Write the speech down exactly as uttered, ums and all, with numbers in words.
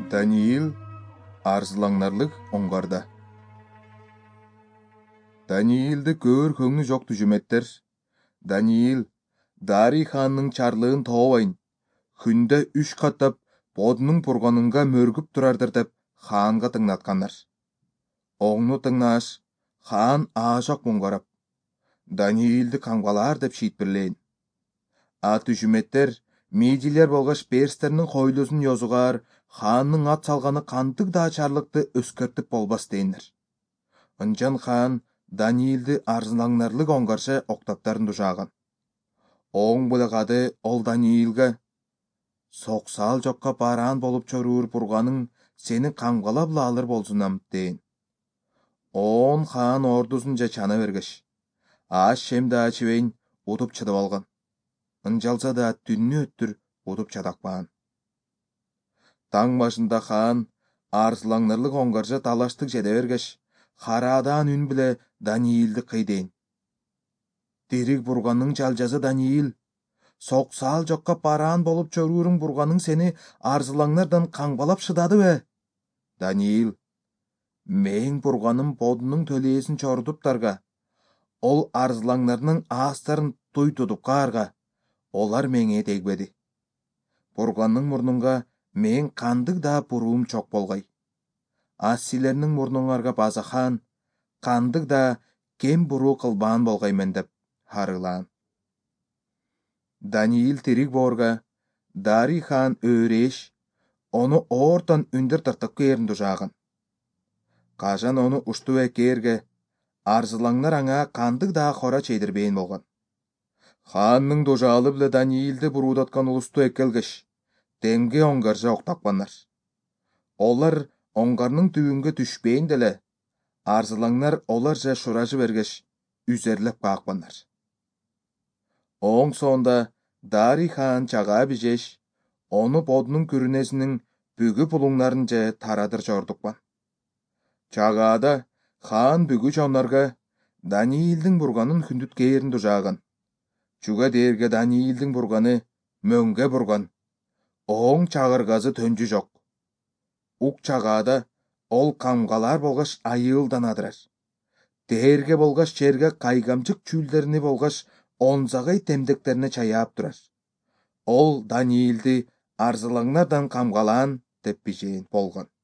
Даниил арзылаңнарлык оңгарда. Даниилді көр көңні жоқ түжіметтер. Даниил Дарий ханның чарлығын тоғайын. Хүнді үш қаттап, бодының пұрғанынға мөргіп тұрардыр деп ханға тыңнатқандар. Оңны тыңнаш, хан ажақ мұңғарап. Даниилді қаңғалар деп шейт бірлейін. А түжіметтер, медилер болғаш перстерінің қойлысын йозуғар, ханның ат салғаны қантық да чарлықты өскертіп болбас дейіндір. Înчан хан Даниилді арзылаңнарлык оңгарша оқтаптарын дұжаған. Оң бұлағады ол Даниилға: «Соқсал жоққа баран болып чоруыр бұрғаның сені қаңғалап алыр болсынам» дейін. Он хан ордусын жачана бергеш, аш шемді ачыбейін ұтып чыдып алған. Înчалса да түнні өттір ұтып чадақпаған. Таң башында хан арзылаңнарлык оңгарша талаштык жеде бергеш, харадан үн біле Даниилді қидейін: «Дерек бұрғаның жалжазы Даниил, соқсал жоққа баран болып чоруырың бұрғаның сені арзылаңнардан қаңбалап шыдады бе?» Даниил: «Мен бұрғаным бодының төлесін чордуптарға, ол арзылаңнарының астарын туйтудуп қарға, олар меңе тегбеді. Бұрғаның мұрныңға мен қандық да бұруым чоқ болғай. Ассилерінің мұрныңарға база хан, қандық да кем бұру қылбан болғаймен» деп харылан. Даниил тирик борға, Дарий хан өреш, оны ортан үндір тыртып керін дұжағын. Қажан оны ұшту әкерге, арзылаңнар аңа қандық да қора чейдірбейін болған. Ханның дұжалы білі Даниилді бұрудатқан ұлысту әкелгіш, темге оңгаржа оқтақпанар. Олар оңғарның түбінгі түшпейін ділі, арзылаңнар олар жа шуражы бергеш, үзерлік бақпанар. Оң сонда Дарий хан чаға бежеш, оны бодының күрінесінің бүгі пұлыңларын жа тарадыр жордықпан. Чағада хан бүгі жонларға Даниилдің бұрғанын хүндіт кейерін дұжағын. Чуға дерге Даниилдің бұрғаны мөнге бұрған, оң чағырғазы төнжі жоқ. Ук чағада ол қамғалар болғаш айылдан адырар. Дерге болғаш черге қайгамчық чүлдеріні болғаш онзағай темдектеріне чаяап тұрар. Ол Даниилді арзылаңнардан қамғалан деп бежейін болған.